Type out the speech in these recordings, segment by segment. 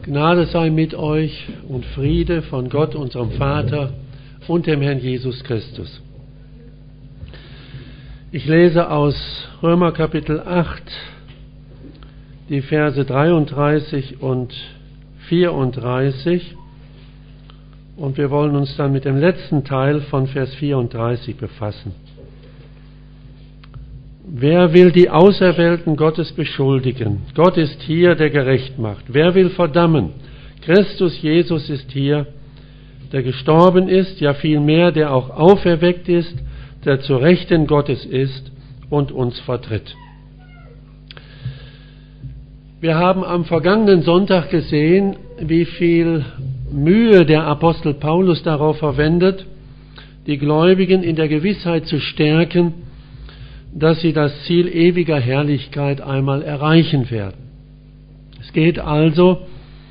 Gnade sei mit euch und Friede von Gott, unserem Vater und dem Herrn Jesus Christus. Ich lese aus Römer Kapitel 8 die Verse 33 und 34 und wir wollen uns dann mit dem letzten Teil von Vers 34 befassen. Wer will die Auserwählten Gottes beschuldigen? Gott ist hier, der gerecht macht. Wer will verdammen? Christus Jesus ist hier, der gestorben ist, ja vielmehr, der auch auferweckt ist, der zu Rechten Gottes ist und uns vertritt. Wir haben am vergangenen Sonntag gesehen, wie viel Mühe der Apostel Paulus darauf verwendet, die Gläubigen in der Gewissheit zu stärken, dass sie das Ziel ewiger Herrlichkeit einmal erreichen werden. Es geht also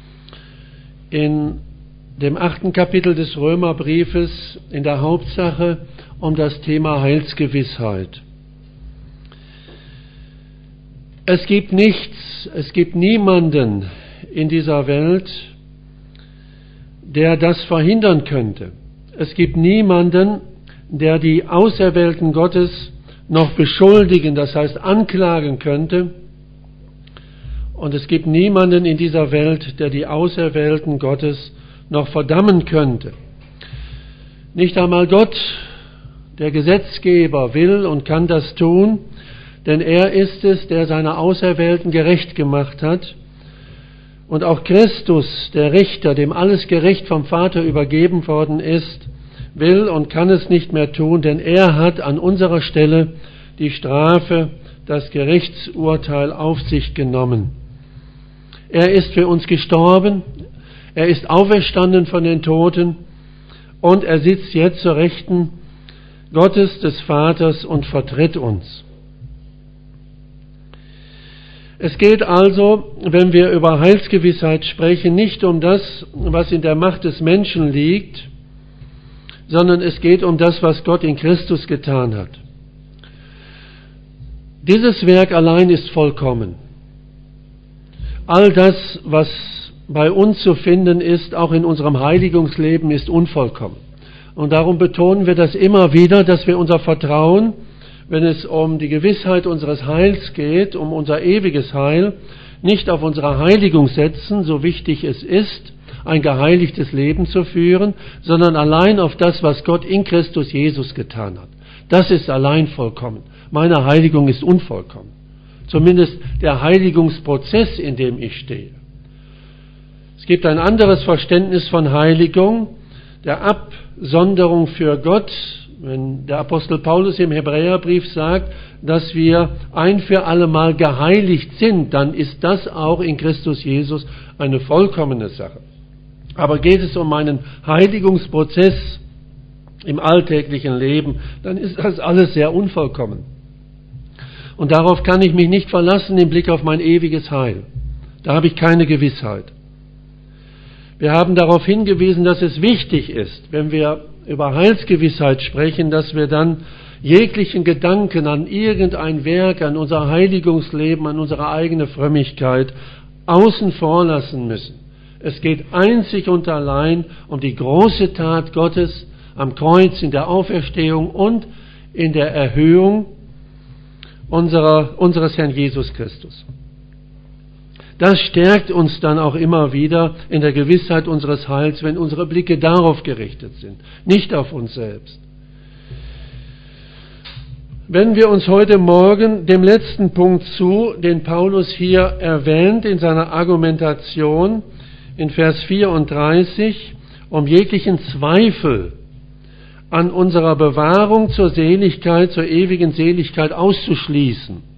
in dem 8. Kapitel des Römerbriefes in der Hauptsache um das Thema Heilsgewissheit. Es gibt niemanden in dieser Welt, der das verhindern könnte. Es gibt niemanden, der die Auserwählten Gottes noch beschuldigen, das heißt anklagen könnte. Und es gibt niemanden in dieser Welt, der die Auserwählten Gottes noch verdammen könnte. Nicht einmal Gott, der Gesetzgeber, will und kann das tun, denn er ist es, der seine Auserwählten gerecht gemacht hat. Und auch Christus, der Richter, dem alles gerecht vom Vater übergeben worden ist, will und kann es nicht mehr tun, denn er hat an unserer Stelle die Strafe, das Gerichtsurteil auf sich genommen. Er ist für uns gestorben, er ist auferstanden von den Toten und er sitzt jetzt zur Rechten Gottes des Vaters und vertritt uns. Es geht also, wenn wir über Heilsgewissheit sprechen, nicht um das, was in der Macht des Menschen liegt, sondern es geht um das, was Gott in Christus getan hat. Dieses Werk allein ist vollkommen. All das, was bei uns zu finden ist, auch in unserem Heiligungsleben, ist unvollkommen. Und darum betonen wir das immer wieder, dass wir unser Vertrauen, wenn es um die Gewissheit unseres Heils geht, um unser ewiges Heil, nicht auf unsere Heiligung setzen, so wichtig es ist, ein geheiligtes Leben zu führen, sondern allein auf das, was Gott in Christus Jesus getan hat. Das ist allein vollkommen. Meine Heiligung ist unvollkommen. Zumindest der Heiligungsprozess, in dem ich stehe. Es gibt ein anderes Verständnis von Heiligung, der Absonderung für Gott. Wenn der Apostel Paulus im Hebräerbrief sagt, dass wir ein für alle Mal geheiligt sind, dann ist das auch in Christus Jesus eine vollkommene Sache. Aber geht es um einen Heiligungsprozess im alltäglichen Leben, dann ist das alles sehr unvollkommen. Und darauf kann ich mich nicht verlassen im Blick auf mein ewiges Heil. Da habe ich keine Gewissheit. Wir haben darauf hingewiesen, dass es wichtig ist, wenn wir über Heilsgewissheit sprechen, dass wir dann jeglichen Gedanken an irgendein Werk, an unser Heiligungsleben, an unsere eigene Frömmigkeit außen vor lassen müssen. Es geht einzig und allein um die große Tat Gottes am Kreuz, in der Auferstehung und in der Erhöhung unseres Herrn Jesus Christus. Das stärkt uns dann auch immer wieder in der Gewissheit unseres Heils, wenn unsere Blicke darauf gerichtet sind, nicht auf uns selbst. Wenden wir uns heute Morgen dem letzten Punkt zu, den Paulus hier erwähnt in seiner Argumentation in Vers 34, um jeglichen Zweifel an unserer Bewahrung zur Seligkeit, zur ewigen Seligkeit auszuschließen.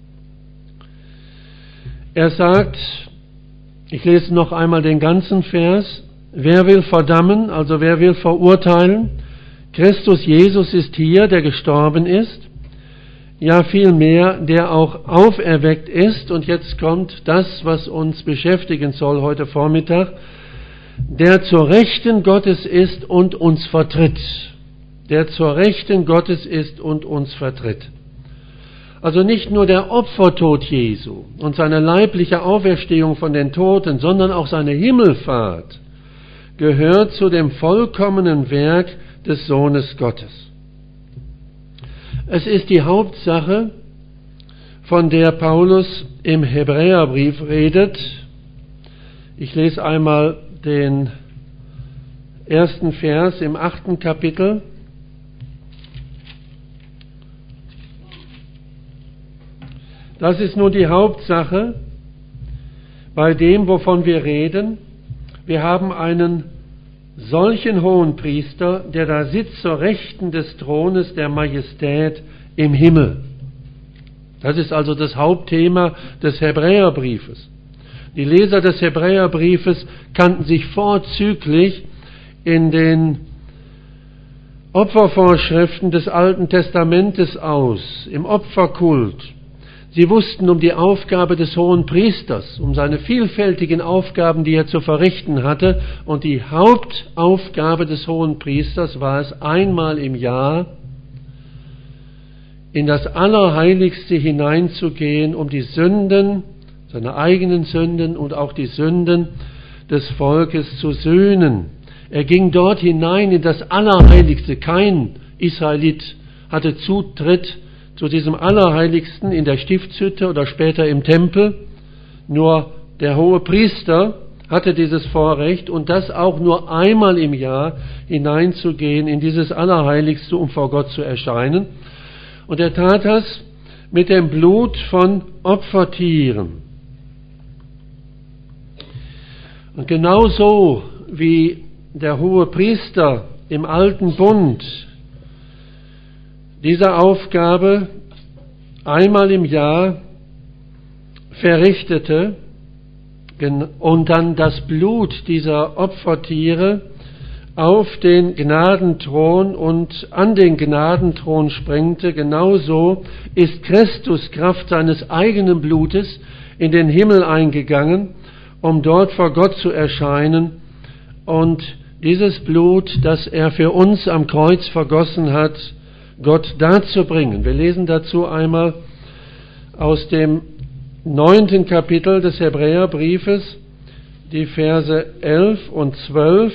Er sagt, ich lese noch einmal den ganzen Vers, wer will verdammen, also wer will verurteilen? Christus Jesus ist hier, der gestorben ist, ja vielmehr, der auch auferweckt ist, und jetzt kommt das, was uns beschäftigen soll heute Vormittag, der zur Rechten Gottes ist und uns vertritt. Der zur Rechten Gottes ist und uns vertritt. Also nicht nur der Opfertod Jesu und seine leibliche Auferstehung von den Toten, sondern auch seine Himmelfahrt gehört zu dem vollkommenen Werk des Sohnes Gottes. Es ist die Hauptsache, von der Paulus im Hebräerbrief redet. Ich lese einmal den ersten Vers im 8. Kapitel. Das ist nur die Hauptsache bei dem, wovon wir reden. Wir haben einen solchen Hohenpriester, der da sitzt zur Rechten des Thrones der Majestät im Himmel. Das ist also das Hauptthema des Hebräerbriefes. Die Leser des Hebräerbriefes kannten sich vorzüglich in den Opfervorschriften des Alten Testamentes aus, im Opferkult. Sie wussten um die Aufgabe des Hohenpriesters, um seine vielfältigen Aufgaben, die er zu verrichten hatte. Und die Hauptaufgabe des Hohenpriesters war es, einmal im Jahr in das Allerheiligste hineinzugehen, um die Sünden, seine eigenen Sünden und auch die Sünden des Volkes zu sühnen. Er ging dort hinein in das Allerheiligste. Kein Israelit hatte Zutritt zu diesem Allerheiligsten in der Stiftshütte oder später im Tempel. Nur der Hohepriester hatte dieses Vorrecht und das auch nur einmal im Jahr hineinzugehen in dieses Allerheiligste, um vor Gott zu erscheinen. Und er tat das mit dem Blut von Opfertieren. Und genauso wie der Hohepriester im Alten Bund diese Aufgabe einmal im Jahr verrichtete und dann das Blut dieser Opfertiere auf den Gnadenthron und an den Gnadenthron sprengte, genauso ist Christus Kraft seines eigenen Blutes in den Himmel eingegangen, um dort vor Gott zu erscheinen und dieses Blut, das er für uns am Kreuz vergossen hat, Gott darzubringen. Wir lesen dazu einmal aus dem 9. Kapitel des Hebräerbriefes die Verse 11 und 12.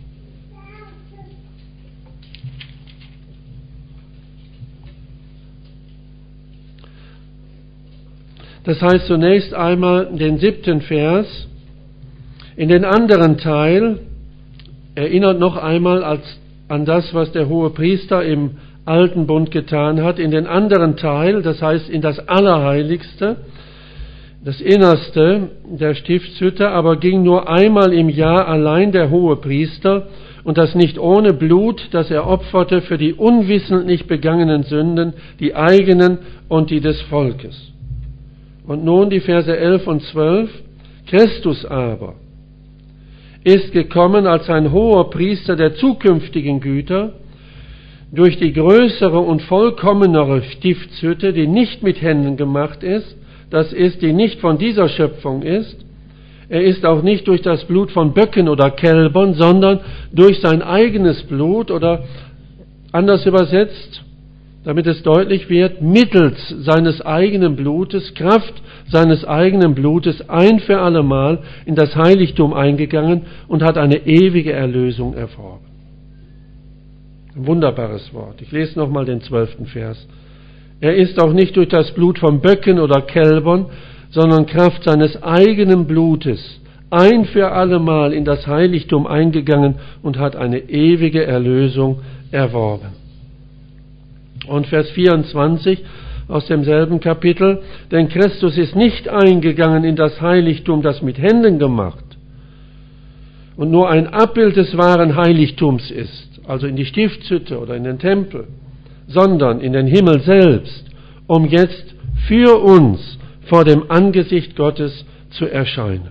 Das heißt zunächst einmal den 7. Vers. In den anderen Teil erinnert noch einmal an das, was der Hohepriester im Alten Bund getan hat. In den anderen Teil, das heißt in das Allerheiligste, das Innerste der Stiftshütte, aber ging nur einmal im Jahr allein der Hohepriester und das nicht ohne Blut, das er opferte für die unwissentlich begangenen Sünden, die eigenen und die des Volkes. Und nun die Verse 11 und 12. Christus aber ist gekommen als ein hoher Priester der zukünftigen Güter, durch die größere und vollkommenere Stiftshütte, die nicht mit Händen gemacht ist, das ist, die nicht von dieser Schöpfung ist. Er ist auch nicht durch das Blut von Böcken oder Kälbern, sondern durch sein eigenes Blut oder anders übersetzt, damit es deutlich wird, mittels seines eigenen Blutes, Kraft seines eigenen Blutes ein für allemal in das Heiligtum eingegangen und hat eine ewige Erlösung erworben. Ein wunderbares Wort. Ich lese nochmal den 12. Vers. Er ist auch nicht durch das Blut von Böcken oder Kälbern, sondern Kraft seines eigenen Blutes ein für allemal in das Heiligtum eingegangen und hat eine ewige Erlösung erworben. Und Vers 24 aus demselben Kapitel, denn Christus ist nicht eingegangen in das Heiligtum, das mit Händen gemacht und nur ein Abbild des wahren Heiligtums ist, also in die Stiftshütte oder in den Tempel, sondern in den Himmel selbst, um jetzt für uns vor dem Angesicht Gottes zu erscheinen.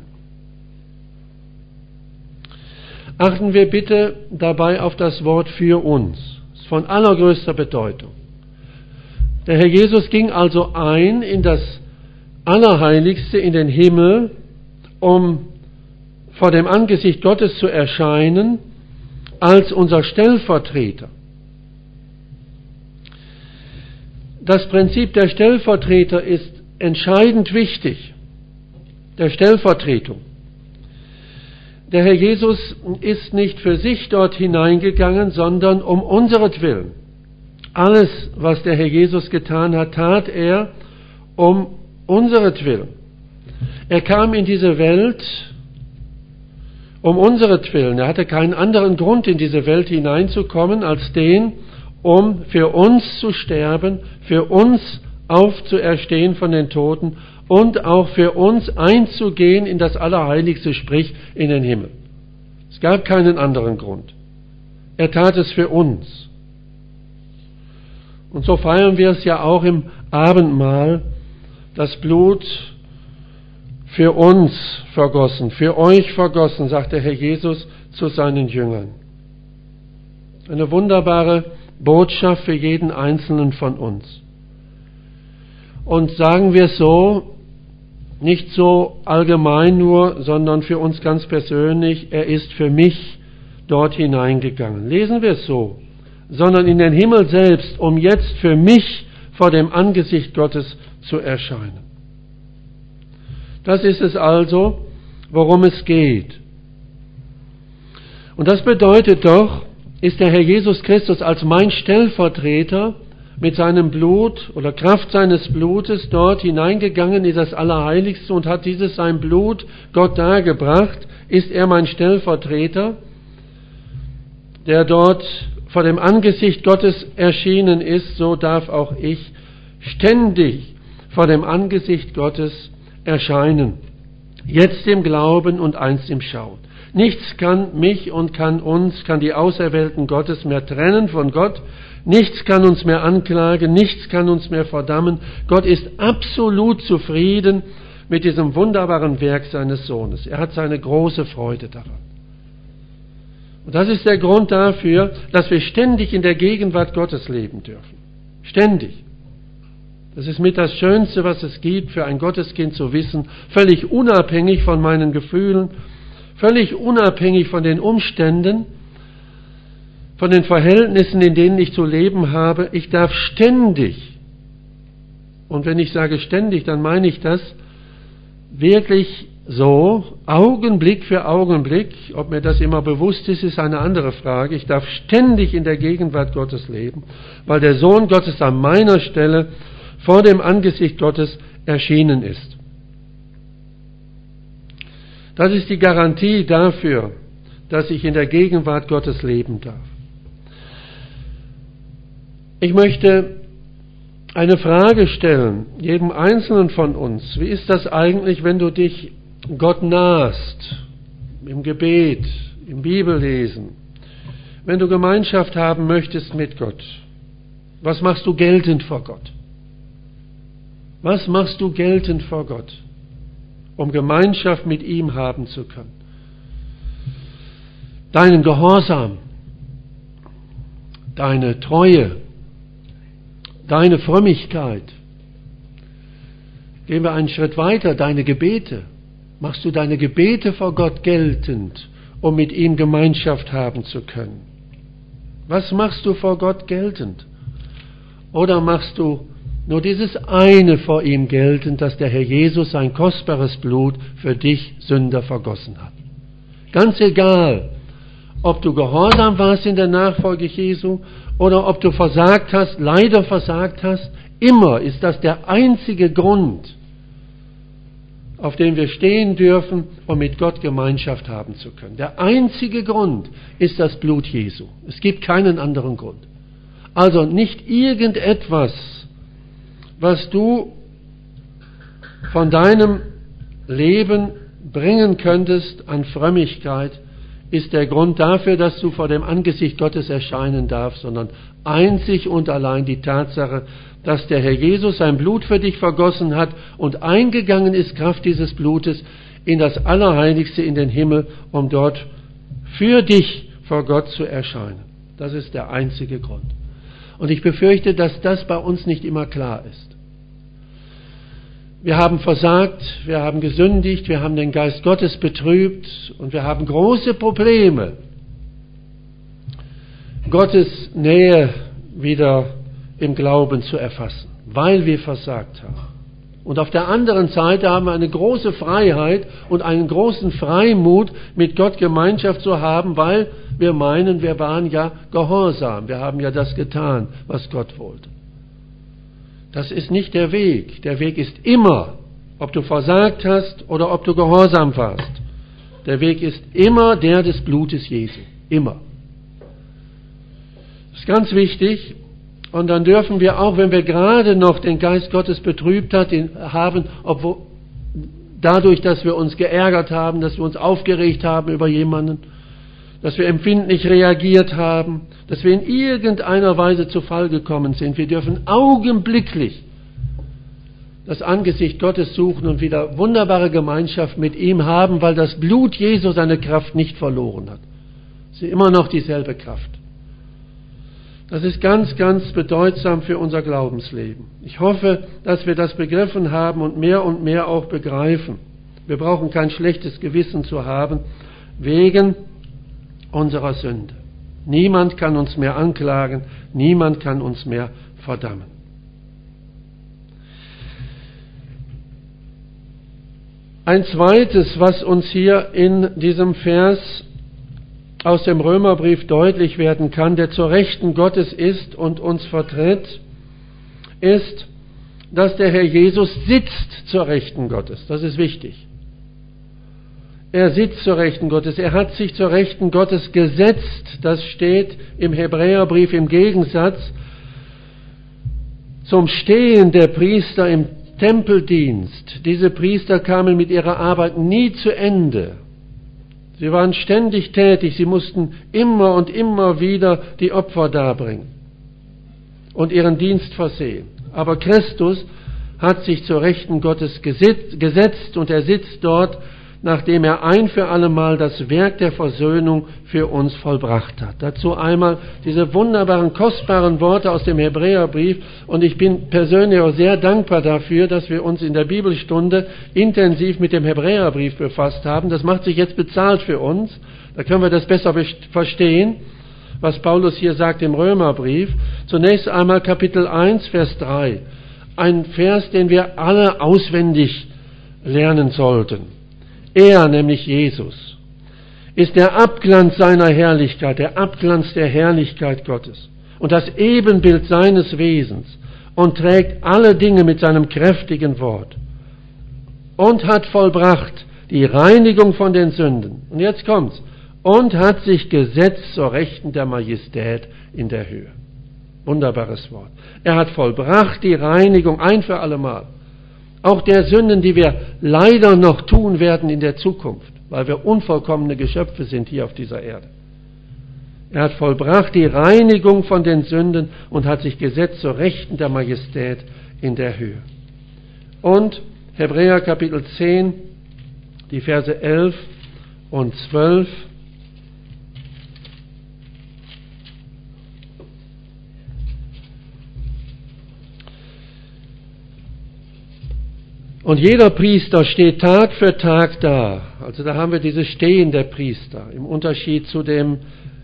Achten wir bitte dabei auf das Wort für uns. Das ist von allergrößter Bedeutung. Der Herr Jesus ging also ein in das Allerheiligste, in den Himmel, um vor dem Angesicht Gottes zu erscheinen, als unser Stellvertreter. das Prinzip der Stellvertreter ist entscheidend wichtig, der Stellvertretung. Der Herr Jesus ist nicht für sich dort hineingegangen, sondern um unseretwillen. Alles, was der Herr Jesus getan hat, tat er um unseretwillen. Er kam in diese Welt um unseretwillen. Er hatte keinen anderen Grund, in diese Welt hineinzukommen, als den, um für uns zu sterben, für uns aufzuerstehen von den Toten und auch für uns einzugehen in das Allerheiligste, sprich in den Himmel. Es gab keinen anderen Grund. Er tat es für uns. Und so feiern wir es ja auch im Abendmahl, das Blut für uns vergossen, für euch vergossen, sagt der Herr Jesus zu seinen Jüngern. Eine wunderbare Botschaft für jeden Einzelnen von uns. Und sagen wir es so, nicht so allgemein nur, sondern für uns ganz persönlich, er ist für mich dort hineingegangen. Lesen wir es so, sondern in den Himmel selbst, um jetzt für mich vor dem Angesicht Gottes zu erscheinen. Das ist es also, worum es geht. Und das bedeutet doch, ist der Herr Jesus Christus als mein Stellvertreter mit seinem Blut oder Kraft seines Blutes dort hineingegangen in das Allerheiligste und hat dieses sein Blut Gott dargebracht, ist er mein Stellvertreter, der dort vor dem Angesicht Gottes erschienen ist, so darf auch ich ständig vor dem Angesicht Gottes erscheinen. Jetzt im Glauben und einst im Schauen. Nichts kann mich und kann uns, kann die Auserwählten Gottes mehr trennen von Gott. Nichts kann uns mehr anklagen, nichts kann uns mehr verdammen. Gott ist absolut zufrieden mit diesem wunderbaren Werk seines Sohnes. Er hat seine große Freude daran. Und das ist der Grund dafür, dass wir ständig in der Gegenwart Gottes leben dürfen. Ständig. Das ist mit das Schönste, was es gibt, für ein Gotteskind zu wissen, völlig unabhängig von meinen Gefühlen, völlig unabhängig von den Umständen, von den Verhältnissen, in denen ich zu leben habe. Ich darf ständig, und wenn ich sage ständig, dann meine ich das wirklich so, Augenblick für Augenblick. Ob mir das immer bewusst ist, ist eine andere Frage. Ich darf ständig in der Gegenwart Gottes leben, weil der Sohn Gottes an meiner Stelle vor dem Angesicht Gottes erschienen ist. Das ist die Garantie dafür, dass ich in der Gegenwart Gottes leben darf. Ich möchte eine Frage stellen, jedem Einzelnen von uns. Wie ist das eigentlich, wenn du dich Gott nahst, im Gebet, im Bibellesen, wenn du Gemeinschaft haben möchtest mit Gott? Was machst du geltend vor Gott? Was machst du geltend vor Gott, um Gemeinschaft mit ihm haben zu können? Deinen Gehorsam, deine Treue, deine Frömmigkeit. Gehen wir einen Schritt weiter, deine Gebete. Machst du deine Gebete vor Gott geltend, um mit ihm Gemeinschaft haben zu können? Was machst du vor Gott geltend? Oder machst du nur dieses eine vor ihm geltend, dass der Herr Jesus sein kostbares Blut für dich Sünder vergossen hat? Ganz egal, ob du gehorsam warst in der Nachfolge Jesu oder ob du versagt hast, leider versagt hast, immer ist das der einzige Grund, auf dem wir stehen dürfen, um mit Gott Gemeinschaft haben zu können. Der einzige Grund ist das Blut Jesu. Es gibt keinen anderen Grund. Also nicht irgendetwas, was du von deinem Leben bringen könntest an Frömmigkeit, ist der Grund dafür, dass du vor dem Angesicht Gottes erscheinen darfst, sondern einzig und allein die Tatsache, dass der Herr Jesus sein Blut für dich vergossen hat und eingegangen ist, Kraft dieses Blutes, in das Allerheiligste, in den Himmel, um dort für dich vor Gott zu erscheinen. Das ist der einzige Grund. Und ich befürchte, dass das bei uns nicht immer klar ist. Wir haben versagt, wir haben gesündigt, wir haben den Geist Gottes betrübt und wir haben große Probleme, Gottes Nähe wieder im Glauben zu erfassen. weil wir versagt haben. Und auf der anderen Seite haben wir eine große Freiheit und einen großen Freimut, mit Gott Gemeinschaft zu haben, weil wir meinen, wir waren ja gehorsam. Wir haben ja das getan, was Gott wollte. Das ist nicht der Weg. Der Weg ist immer, ob du versagt hast oder ob du gehorsam warst. Der Weg ist immer der des Blutes Jesu. Immer. Das ist ganz wichtig. Und dann dürfen wir auch, wenn wir gerade noch den Geist Gottes betrübt haben, obwohl dadurch, dass wir uns geärgert haben, dass wir uns aufgeregt haben über jemanden, dass wir empfindlich reagiert haben, dass wir in irgendeiner Weise zu Fall gekommen sind, wir dürfen augenblicklich das Angesicht Gottes suchen und wieder wunderbare Gemeinschaft mit ihm haben, weil das Blut Jesu seine Kraft nicht verloren hat. Es ist immer noch dieselbe Kraft. Das ist ganz, ganz bedeutsam für unser Glaubensleben. Ich hoffe, dass wir das begriffen haben und mehr auch begreifen. Wir brauchen kein schlechtes Gewissen zu haben wegen unserer Sünde. Niemand kann uns mehr anklagen, niemand kann uns mehr verdammen. Ein zweites, was uns hier in diesem Vers aus dem Römerbrief deutlich werden kann, der zur Rechten Gottes ist und uns vertritt, ist, dass der Herr Jesus sitzt zur Rechten Gottes. Das ist wichtig. Er sitzt zur Rechten Gottes. Er hat sich zur Rechten Gottes gesetzt. Das steht im Hebräerbrief im Gegensatz zum Stehen der Priester im Tempeldienst. Diese Priester kamen mit ihrer Arbeit nie zu Ende. Sie waren ständig tätig, sie mussten immer und immer wieder die Opfer darbringen und ihren Dienst versehen. Aber Christus hat sich zur Rechten Gottes gesetzt und er sitzt dort, nachdem er ein für allemal das Werk der Versöhnung für uns vollbracht hat. Dazu einmal diese wunderbaren, kostbaren Worte aus dem Hebräerbrief. Und ich bin persönlich auch sehr dankbar dafür, dass wir uns in der Bibelstunde intensiv mit dem Hebräerbrief befasst haben. Das macht sich jetzt bezahlt für uns. Da können wir das besser verstehen, was Paulus hier sagt im Römerbrief. Zunächst einmal Kapitel 1, Vers 3. Ein Vers, den wir alle auswendig lernen sollten. Er, nämlich Jesus, ist der Abglanz seiner Herrlichkeit, der Abglanz der Herrlichkeit Gottes und das Ebenbild seines Wesens und trägt alle Dinge mit seinem kräftigen Wort und hat vollbracht die Reinigung von den Sünden. Und jetzt kommt's. Und hat sich gesetzt zur Rechten der Majestät in der Höhe. Wunderbares Wort. Er hat vollbracht die Reinigung ein für allemal. Auch der Sünden, die wir leider noch tun werden in der Zukunft, weil wir unvollkommene Geschöpfe sind hier auf dieser Erde. Er hat vollbracht die Reinigung von den Sünden und hat sich gesetzt zur Rechten der Majestät in der Höhe. Und Hebräer Kapitel 10, die Verse 11 und 12. Und jeder Priester steht Tag für Tag da. Also da haben wir dieses Stehen der Priester im Unterschied zu dem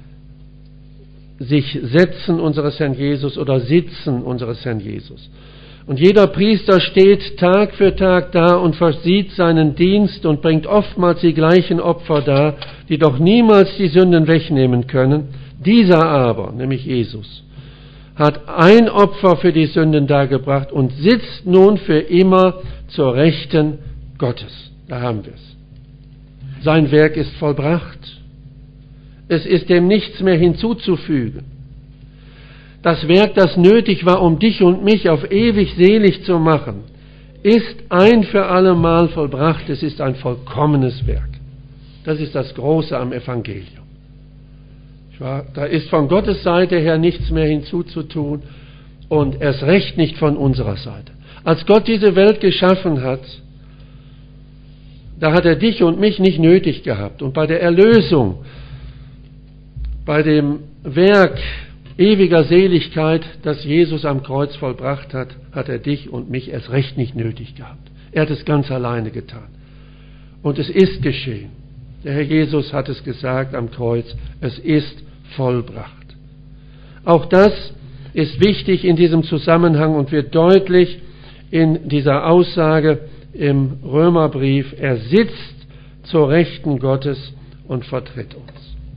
sich Setzen unseres Herrn Jesus oder Sitzen unseres Herrn Jesus. Und jeder Priester steht Tag für Tag da und versieht seinen Dienst und bringt oftmals die gleichen Opfer dar, die doch niemals die Sünden wegnehmen können. Dieser aber, nämlich Jesus, hat ein Opfer für die Sünden dargebracht und sitzt nun für immer zur Rechten Gottes. Da haben wir es. Sein Werk ist vollbracht. Es ist dem nichts mehr hinzuzufügen. Das Werk, das nötig war, um dich und mich auf ewig selig zu machen, ist ein für allemal vollbracht. Es ist ein vollkommenes Werk. Das ist das Große am Evangelium. Da ist von Gottes Seite her nichts mehr hinzuzutun und erst recht nicht von unserer Seite. Als Gott diese Welt geschaffen hat, da hat er dich und mich nicht nötig gehabt. Und bei der Erlösung, bei dem Werk ewiger Seligkeit, das Jesus am Kreuz vollbracht hat, hat er dich und mich erst recht nicht nötig gehabt. Er hat es ganz alleine getan. Und es ist geschehen. Der Herr Jesus hat es gesagt am Kreuz, es ist vollbracht. Auch das ist wichtig in diesem Zusammenhang und wird deutlich in dieser Aussage im Römerbrief. Er sitzt zur Rechten Gottes und vertritt uns.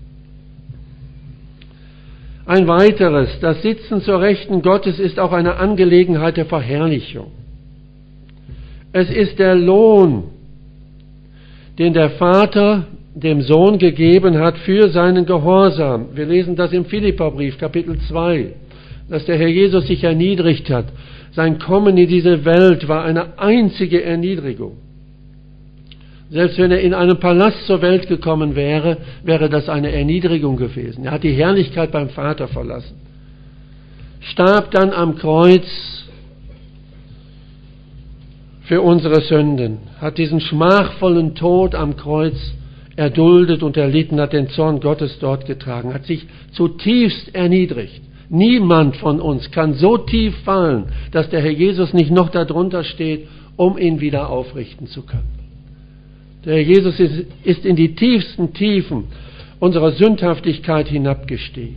Ein weiteres, das Sitzen zur Rechten Gottes ist auch eine Angelegenheit der Verherrlichung. Es ist der Lohn, den der Vater dem Sohn gegeben hat für seinen Gehorsam. Wir lesen das im Philipperbrief, Kapitel 2, dass der Herr Jesus sich erniedrigt hat. Sein Kommen in diese Welt war eine einzige Erniedrigung. Selbst wenn er in einem Palast zur Welt gekommen wäre, wäre das eine Erniedrigung gewesen. Er hat die Herrlichkeit beim Vater verlassen. Starb dann am Kreuz für unsere Sünden, hat diesen schmachvollen Tod am Kreuz erduldet und erlitten, hat den Zorn Gottes dort getragen, hat sich zutiefst erniedrigt. Niemand von uns kann so tief fallen, dass der Herr Jesus nicht noch darunter steht, um ihn wieder aufrichten zu können. Der Herr Jesus ist in die tiefsten Tiefen unserer Sündhaftigkeit hinabgestiegen.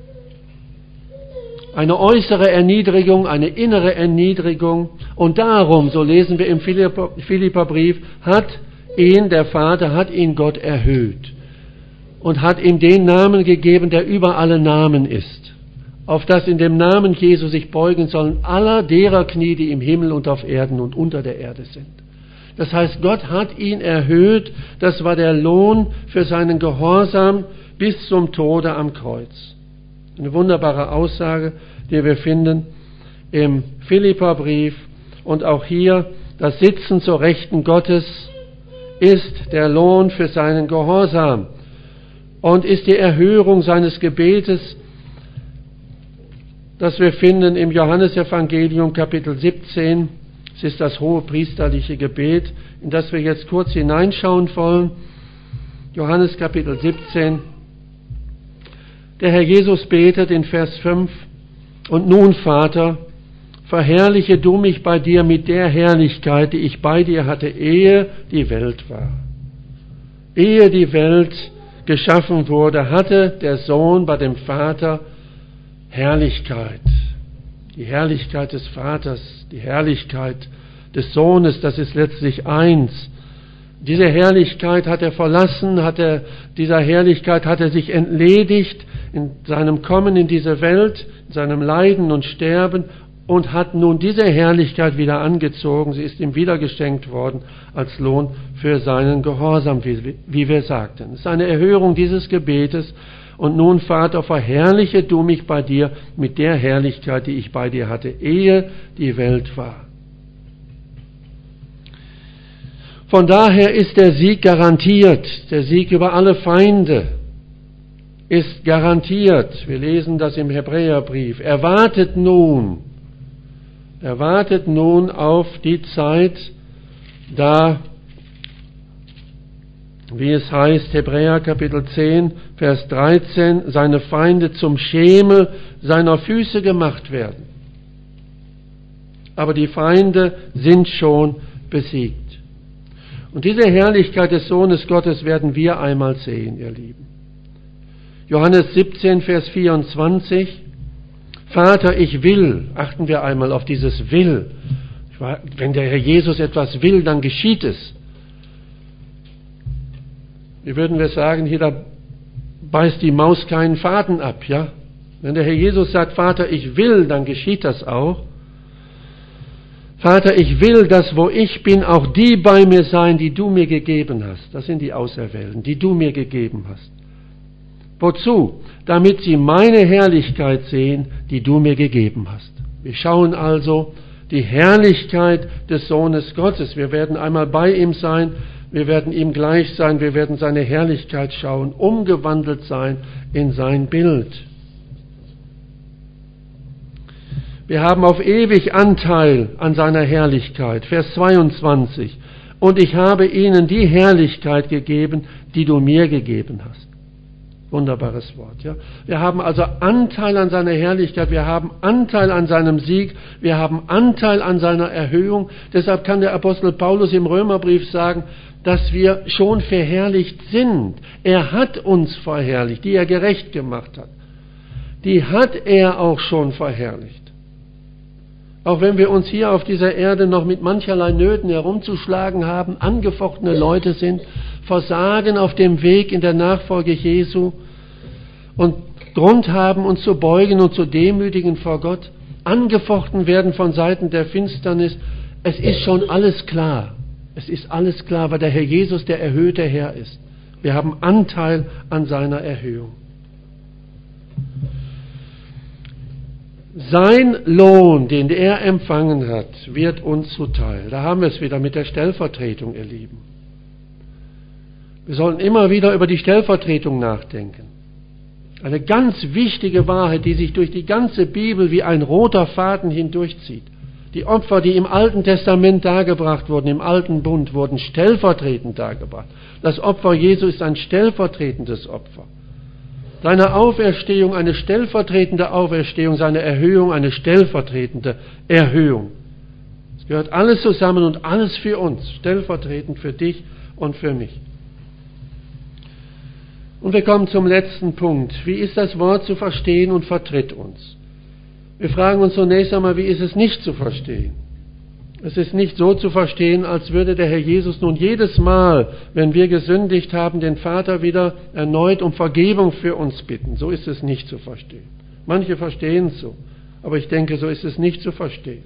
Eine äußere Erniedrigung, eine innere Erniedrigung. Und darum, so lesen wir im Philipperbrief, hat der Vater hat ihn Gott erhöht und hat ihm den Namen gegeben, der über alle Namen ist, auf das in dem Namen Jesu sich beugen sollen aller derer Knie, die im Himmel und auf Erden und unter der Erde sind. Das heißt, Gott hat ihn erhöht, das war der Lohn für seinen Gehorsam bis zum Tode am Kreuz. Eine wunderbare Aussage, die wir finden im Philipperbrief. Und auch hier, das Sitzen zur Rechten Gottes ist der Lohn für seinen Gehorsam und ist die Erhörung seines Gebetes, das wir finden im Johannesevangelium Kapitel 17. Es ist das hohe priesterliche Gebet, in das wir jetzt kurz hineinschauen wollen. Johannes Kapitel 17. Der Herr Jesus betet in Vers 5: Und nun, Vater, verherrliche du mich bei dir mit der Herrlichkeit, die ich bei dir hatte, ehe die Welt war. Ehe die Welt geschaffen wurde, hatte der Sohn bei dem Vater Herrlichkeit. Die Herrlichkeit des Vaters, die Herrlichkeit des Sohnes, das ist letztlich eins. Diese Herrlichkeit hat er verlassen, dieser Herrlichkeit hat er sich entledigt in seinem Kommen in diese Welt, in seinem Leiden und Sterben und hat nun diese Herrlichkeit wieder angezogen. Sie ist ihm wieder geschenkt worden als Lohn für seinen Gehorsam, wie wir sagten. Es ist eine Erhörung dieses Gebetes. Und nun, Vater, verherrliche du mich bei dir mit der Herrlichkeit, die ich bei dir hatte, ehe die Welt war. Von daher ist der Sieg garantiert. Der Sieg über alle Feinde ist garantiert. Wir lesen das im Hebräerbrief. Erwartet nun auf die Zeit, da, wie es heißt, Hebräer Kapitel 10, Vers 13, seine Feinde zum Schemel seiner Füße gemacht werden. Aber die Feinde sind schon besiegt. Und diese Herrlichkeit des Sohnes Gottes werden wir einmal sehen, ihr Lieben. Johannes 17, Vers 24, Vater, ich will, achten wir einmal auf dieses Will. Wenn der Herr Jesus etwas will, dann geschieht es. Wie würden wir sagen, hier, da beißt die Maus keinen Faden ab, ja? Wenn der Herr Jesus sagt, Vater, ich will, dann geschieht das auch. Vater, ich will, dass wo ich bin, auch die bei mir sein, die du mir gegeben hast. Das sind die Auserwählten, die du mir gegeben hast. Wozu? Damit sie meine Herrlichkeit sehen, die du mir gegeben hast. Wir schauen also die Herrlichkeit des Sohnes Gottes. Wir werden einmal bei ihm sein, wir werden ihm gleich sein, wir werden seine Herrlichkeit schauen, umgewandelt sein in sein Bild. Wir haben auf ewig Anteil an seiner Herrlichkeit. Vers 22. Und ich habe ihnen die Herrlichkeit gegeben, die du mir gegeben hast. Wunderbares Wort, ja. Wir haben also Anteil an seiner Herrlichkeit, wir haben Anteil an seinem Sieg, wir haben Anteil an seiner Erhöhung. Deshalb kann der Apostel Paulus im Römerbrief sagen, dass wir schon verherrlicht sind. Er hat uns verherrlicht, die er gerecht gemacht hat. die hat er auch schon verherrlicht. Auch wenn wir uns hier auf dieser Erde noch mit mancherlei Nöten herumzuschlagen haben, angefochtene Leute sind, versagen auf dem Weg in der Nachfolge Jesu und Grund haben, uns zu beugen und zu demütigen vor Gott, angefochten werden von Seiten der Finsternis, es ist schon alles klar. Es ist alles klar, weil der Herr Jesus der erhöhte Herr ist. Wir haben Anteil an seiner Erhöhung. Sein Lohn, den er empfangen hat, wird uns zuteil. Da haben wir es wieder mit der Stellvertretung, ihr Lieben. Wir sollten immer wieder über die Stellvertretung nachdenken. Eine ganz wichtige Wahrheit, die sich durch die ganze Bibel wie ein roter Faden hindurchzieht. Die Opfer, die im Alten Testament dargebracht wurden, im Alten Bund, wurden stellvertretend dargebracht. Das Opfer Jesu ist ein stellvertretendes Opfer. Seine Auferstehung eine stellvertretende Auferstehung, seine Erhöhung eine stellvertretende Erhöhung. Es gehört alles zusammen und alles für uns, stellvertretend für dich und für mich. Und wir kommen zum letzten Punkt. Wie ist das Wort zu verstehen und vertritt uns? Wir fragen uns zunächst einmal, wie ist es nicht zu verstehen? Es ist nicht so zu verstehen, als würde der Herr Jesus nun jedes Mal, wenn wir gesündigt haben, den Vater wieder erneut um Vergebung für uns bitten. So ist es nicht zu verstehen. Manche verstehen es so, aber ich denke, so ist es nicht zu verstehen.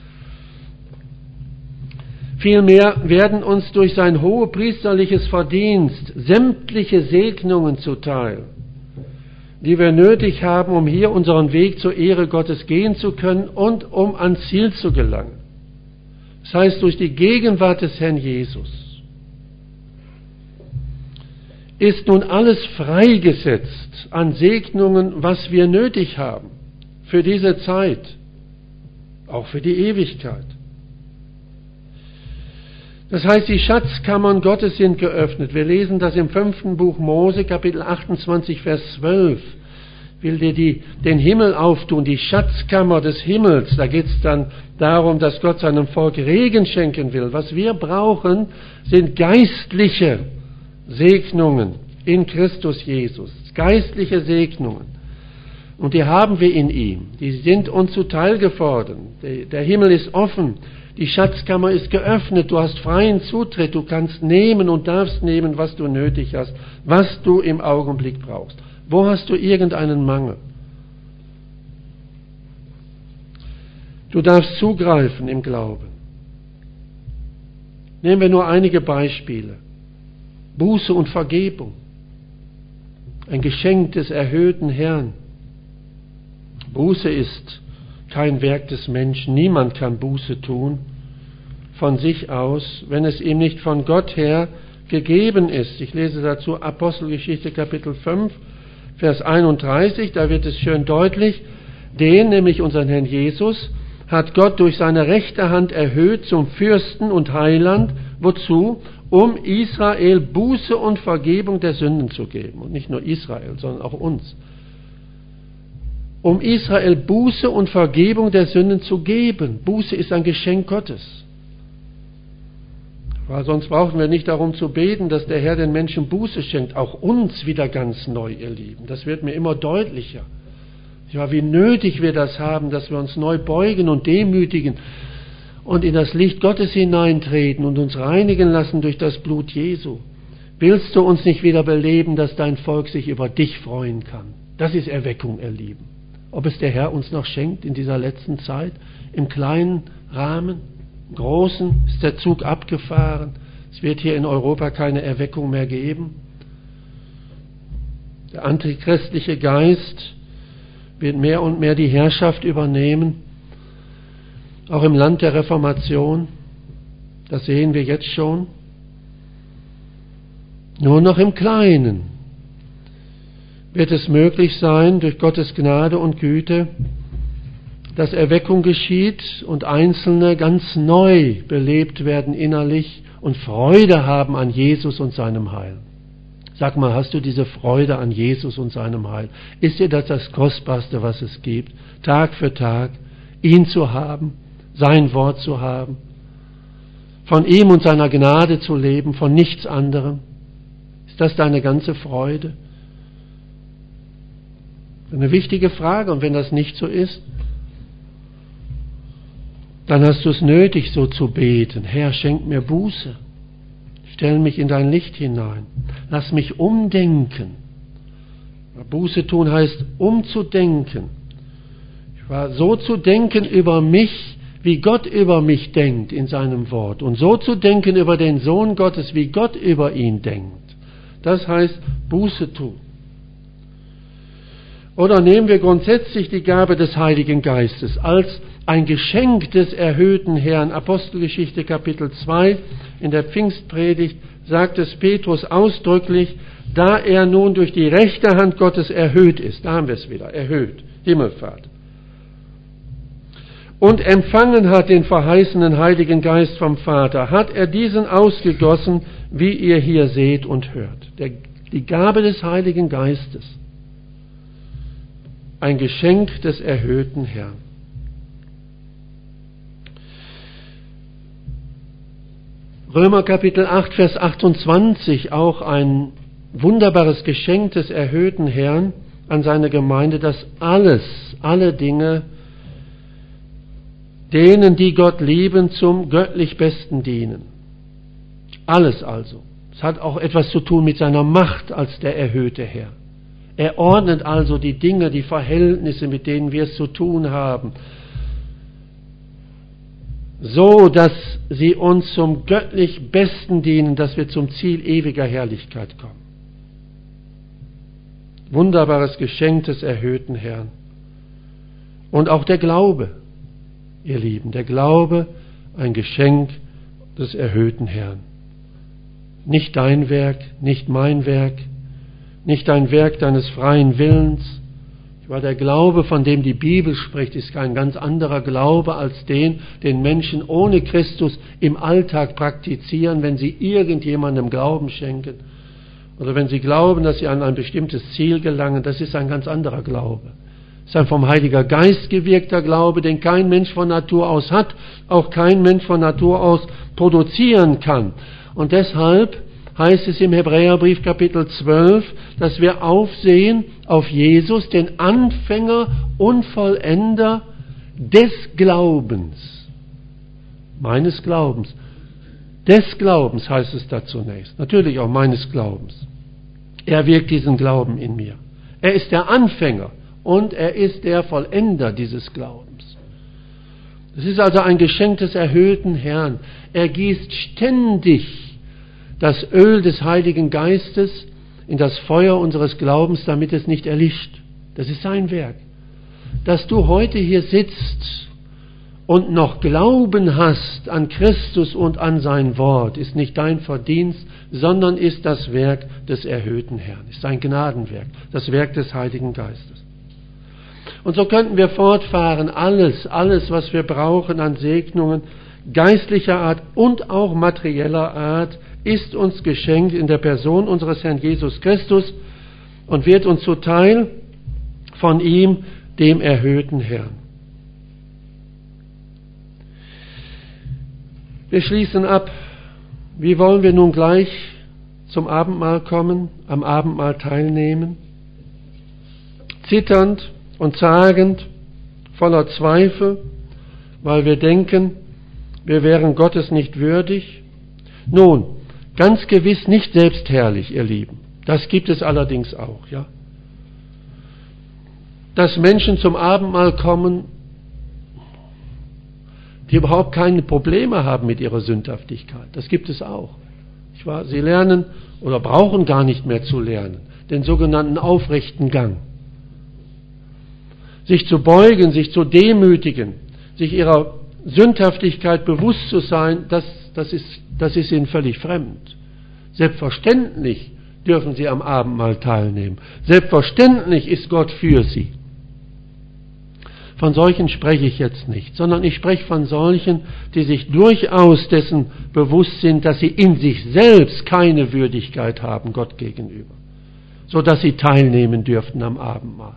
Vielmehr werden uns durch sein hohepriesterliches Verdienst sämtliche Segnungen zuteil, die wir nötig haben, um hier unseren Weg zur Ehre Gottes gehen zu können und um ans Ziel zu gelangen. Das heißt, durch die Gegenwart des Herrn Jesus ist nun alles freigesetzt an Segnungen, was wir nötig haben für diese Zeit, auch für die Ewigkeit. Das heißt, die Schatzkammern Gottes sind geöffnet. Wir lesen das im 5. Buch Mose, Kapitel 28, Vers 12. Will dir den Himmel auftun, die Schatzkammer des Himmels. Da geht es dann darum, dass Gott seinem Volk Regen schenken will. Was wir brauchen, sind geistliche Segnungen in Christus Jesus. Geistliche Segnungen. Und die haben wir in ihm. Die sind uns zuteil geworden. Der Himmel ist offen. Die Schatzkammer ist geöffnet. Du hast freien Zutritt. Du kannst nehmen und darfst nehmen, was du nötig hast, was du im Augenblick brauchst. Wo hast du irgendeinen Mangel? Du darfst zugreifen im Glauben. Nehmen wir nur einige Beispiele. Buße und Vergebung. Ein Geschenk des erhöhten Herrn. Buße ist kein Werk des Menschen. Niemand kann Buße tun von sich aus, wenn es ihm nicht von Gott her gegeben ist. Ich lese dazu Apostelgeschichte Kapitel 5, Vers 31, da wird es schön deutlich, den, nämlich unseren Herrn Jesus, hat Gott durch seine rechte Hand erhöht zum Fürsten und Heiland. Wozu? Um Israel Buße und Vergebung der Sünden zu geben. Und nicht nur Israel, sondern auch uns. Um Israel Buße und Vergebung der Sünden zu geben. Buße ist ein Geschenk Gottes. Weil sonst brauchen wir nicht darum zu beten, dass der Herr den Menschen Buße schenkt. Auch uns wieder ganz neu, ihr Lieben. Das wird mir immer deutlicher. Ja, wie nötig wir das haben, dass wir uns neu beugen und demütigen und in das Licht Gottes hineintreten und uns reinigen lassen durch das Blut Jesu. Willst du uns nicht wieder beleben, dass dein Volk sich über dich freuen kann? Das ist Erweckung, ihr Lieben. Ob es der Herr uns noch schenkt in dieser letzten Zeit, im kleinen Rahmen, im großen, ist der Zug abgefahren. Es wird hier in Europa keine Erweckung mehr geben. Der antichristliche Geist wird mehr und mehr die Herrschaft übernehmen, auch im Land der Reformation. Das sehen wir jetzt schon. Nur noch im Kleinen wird es möglich sein, durch Gottes Gnade und Güte, dass Erweckung geschieht und Einzelne ganz neu belebt werden innerlich und Freude haben an Jesus und seinem Heil. Sag mal, hast du diese Freude an Jesus und seinem Heil? Ist dir das Kostbarste, was es gibt? Tag für Tag ihn zu haben, sein Wort zu haben, von ihm und seiner Gnade zu leben, von nichts anderem? Ist das deine ganze Freude? Eine wichtige Frage. Und wenn das nicht so ist, dann hast du es nötig, so zu beten. Herr, schenk mir Buße. Stell mich in dein Licht hinein. Lass mich umdenken. Buße tun heißt umzudenken. So zu denken über mich, wie Gott über mich denkt in seinem Wort. Und so zu denken über den Sohn Gottes, wie Gott über ihn denkt. Das heißt Buße tun. Oder nehmen wir grundsätzlich die Gabe des Heiligen Geistes als ein Geschenk des erhöhten Herrn. Apostelgeschichte Kapitel 2 in der Pfingstpredigt sagt es Petrus ausdrücklich, da er nun durch die rechte Hand Gottes erhöht ist. Da haben wir es wieder, erhöht, Himmelfahrt. Und empfangen hat den verheißenen Heiligen Geist vom Vater, hat er diesen ausgegossen, wie ihr hier seht und hört. Die Gabe des Heiligen Geistes. Ein Geschenk des erhöhten Herrn. Römer Kapitel 8, Vers 28, auch ein wunderbares Geschenk des erhöhten Herrn an seine Gemeinde, dass alle Dinge denen, die Gott lieben, zum göttlich Besten dienen. Alles also. Es hat auch etwas zu tun mit seiner Macht als der erhöhte Herr. Er ordnet also die Dinge, die Verhältnisse, mit denen wir es zu tun haben, so, dass sie uns zum göttlich Besten dienen, dass wir zum Ziel ewiger Herrlichkeit kommen. Wunderbares Geschenk des erhöhten Herrn. Und auch der Glaube, ihr Lieben, der Glaube, ein Geschenk des erhöhten Herrn. Nicht dein Werk, nicht mein Werk, nicht ein Werk deines freien Willens. Weil der Glaube, von dem die Bibel spricht, ist ein ganz anderer Glaube als den Menschen ohne Christus im Alltag praktizieren, wenn sie irgendjemandem Glauben schenken oder wenn sie glauben, dass sie an ein bestimmtes Ziel gelangen. Das ist ein ganz anderer Glaube. Es ist ein vom Heiliger Geist gewirkter Glaube, den kein Mensch von Natur aus hat, auch kein Mensch von Natur aus produzieren kann. Und deshalb heißt es im Hebräerbrief Kapitel 12, dass wir aufsehen auf Jesus, den Anfänger und Vollender des Glaubens. Meines Glaubens. Des Glaubens heißt es da zunächst. Natürlich auch meines Glaubens. Er wirkt diesen Glauben in mir. Er ist der Anfänger und er ist der Vollender dieses Glaubens. Es ist also ein Geschenk des erhöhten Herrn. Er gießt ständig das Öl des Heiligen Geistes in das Feuer unseres Glaubens, damit es nicht erlischt. Das ist sein Werk. Dass du heute hier sitzt und noch Glauben hast an Christus und an sein Wort, ist nicht dein Verdienst, sondern ist das Werk des erhöhten Herrn, ist sein Gnadenwerk, das Werk des Heiligen Geistes. Und so könnten wir fortfahren, alles, was wir brauchen an Segnungen, geistlicher Art und auch materieller Art, ist uns geschenkt in der Person unseres Herrn Jesus Christus und wird uns zuteil von ihm, dem erhöhten Herrn. Wir schließen ab. Wie wollen wir nun gleich zum Abendmahl kommen, am Abendmahl teilnehmen? Zitternd und zagend, voller Zweifel, weil wir denken, wir wären Gottes nicht würdig? Nun, ganz gewiss nicht selbstherrlich, ihr Lieben. Das gibt es allerdings auch, ja. Dass Menschen zum Abendmahl kommen, die überhaupt keine Probleme haben mit ihrer Sündhaftigkeit. Das gibt es auch. Nicht wahr? Sie lernen oder brauchen gar nicht mehr zu lernen, den sogenannten aufrechten Gang. Sich zu beugen, sich zu demütigen, sich ihrer Sündhaftigkeit bewusst zu sein, das ist ihnen völlig fremd. Selbstverständlich dürfen sie am Abendmahl teilnehmen. Selbstverständlich ist Gott für sie. Von solchen spreche ich jetzt nicht, sondern ich spreche von solchen, die sich durchaus dessen bewusst sind, dass sie in sich selbst keine Würdigkeit haben Gott gegenüber, sodass sie teilnehmen dürften am Abendmahl.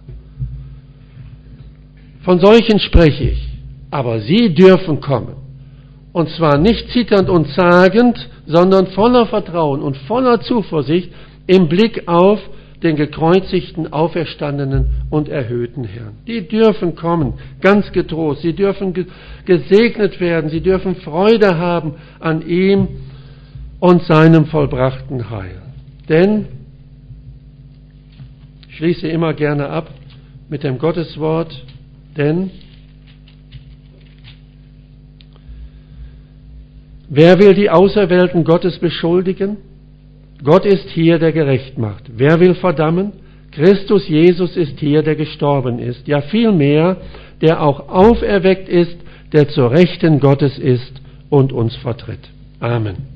Von solchen spreche ich, aber sie dürfen kommen. Und zwar nicht zitternd und zagend, sondern voller Vertrauen und voller Zuversicht im Blick auf den gekreuzigten, auferstandenen und erhöhten Herrn. Die dürfen kommen, ganz getrost. Sie dürfen gesegnet werden. Sie dürfen Freude haben an ihm und seinem vollbrachten Heil. Denn, ich schließe immer gerne ab mit dem Gotteswort, denn wer will die Auserwählten Gottes beschuldigen? Gott ist hier, der gerecht macht. Wer will verdammen? Christus Jesus ist hier, der gestorben ist. Ja, vielmehr, der auch auferweckt ist, der zur Rechten Gottes ist und uns vertritt. Amen.